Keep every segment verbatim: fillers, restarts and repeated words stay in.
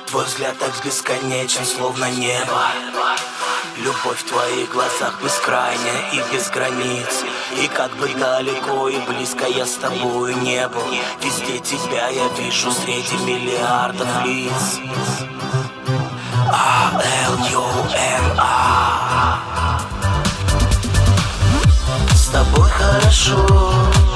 Твой взгляд так бесконечен, словно небо. Любовь в твоих глазах бескрайняя и без границ. И как бы далеко и близко я с тобою не был, везде тебя я вижу среди миллиардов лиц. А Л Ю Н А. С тобой хорошо,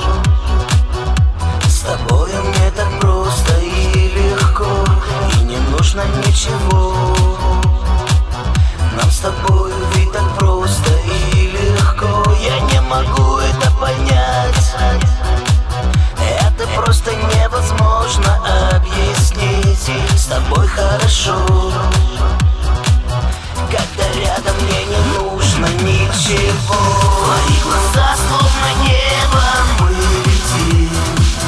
с тобою мне так просто и легко, и не нужно ничего. Нам с тобою ведь так просто и легко. Я не могу это понять, это просто невозможно объяснить. С тобой хорошо, когда рядом мне не нужно ничего. Твои глаза словно небо, мы летим.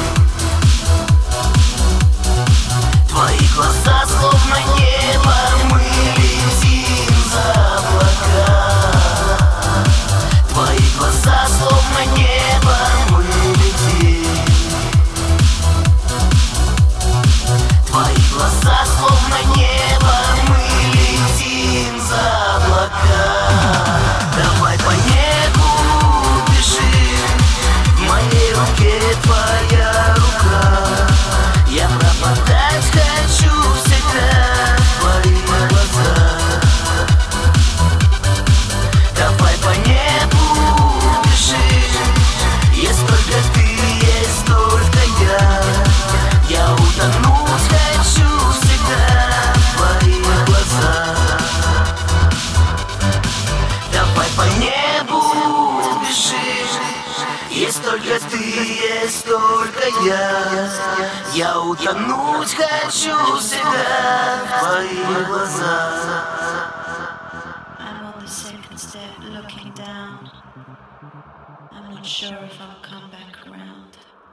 Твои глаза словно небо, мы летим за облака. Твои глаза словно небо, мы летим. Твои глаза словно небо, мы летим за облака. Давай по небу бежим, в моей руке твоя рука. Я пропадать хочу всегда в твоих глазах. Давай по небу бежим, есть только ты, есть только я. Я утонуть хочу всегда в твоих глазах. Давай по небу бежим, есть только ты, есть только я. Я утонуть хочу всегда в твоих глазах. I'm on the second step looking down. I'm not sure if I'll come back around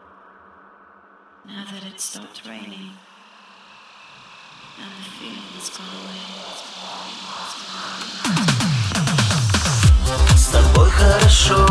now that it stopped raining and the feeling's gone away. С тобой хорошо,